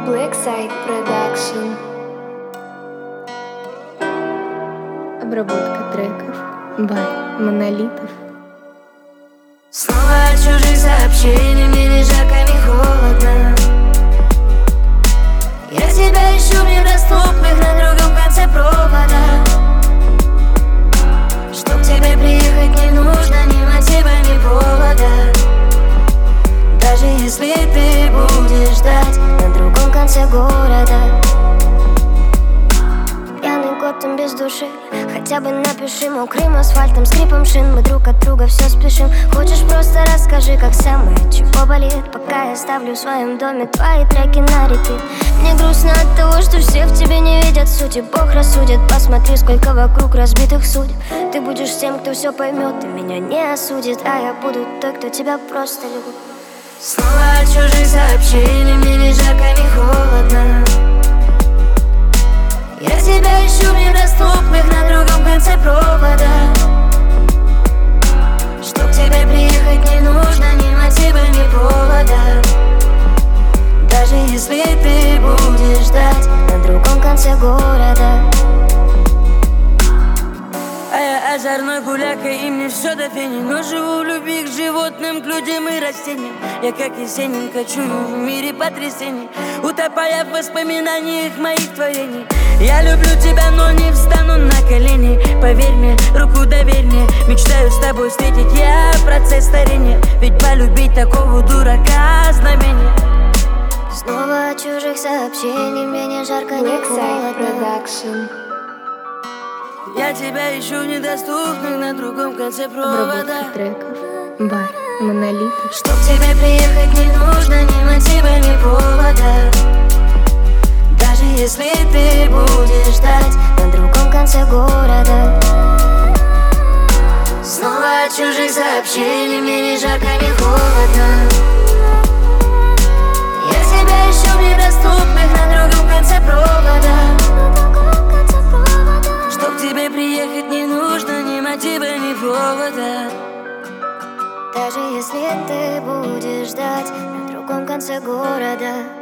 Blackside Production. Обработка треков by Монолитов. Снова от чужих сообщений, мне ни жарко, ни холодно. Я тебя ищу в недоступных на другом конце провода. Чтоб к тебе приехать не нужно ни мотива, ни повода. Даже если ты будешь ждать на другом конце города. Пьяный год, там без души. Хотя бы напиши мокрым асфальтом, скрипом шин. Мы друг от друга все спешим. Хочешь, просто расскажи, как самое, чего болит. Пока я ставлю в своем доме твои треки на репит. Мне грустно от того, что все в тебе не видят сути. Бог рассудит, посмотри, сколько вокруг разбитых судеб. Ты будешь тем, кто все поймет и меня не осудит. А я буду той, кто тебя просто любит. Снова от чужих сообщений, мне ни жарко, ни холодно. Я тебя ищу в недоступных на другом конце провода. Чтоб к тебе приехать не нужно ни мотива, ни повода. Даже если ты будешь ждать на другом конце города. А я озорной гуляка, и мне все до фени. Но живу в любви к животным, к людям и растениям. Я как Есенин кочую в мире потрясений, утопая в воспоминаниях моих творений. Я люблю тебя, но не встану на колени. Поверь мне, руку доверь мне. Мечтаю с тобой встретить я процесс старения. Ведь полюбить такого дурака знамение. Снова от чужих сообщений, мне не жарко, ни Blackside холодно. Production. Я тебя ищу в недоступных на другом конце Обработка провода. треков by Монолитов. Чтоб к тебе приехать не нужно ни мотива, ни повода. Даже если ты будешь ждать на другом конце города. Снова от чужих сообщений, мне ни жарко, ни холодно. Я тебя ищу в недоступных на другом конце провода. Чтоб к тебе приехать не нужно ни мотива, ни повода. Даже если ты будешь ждать на другом конце города.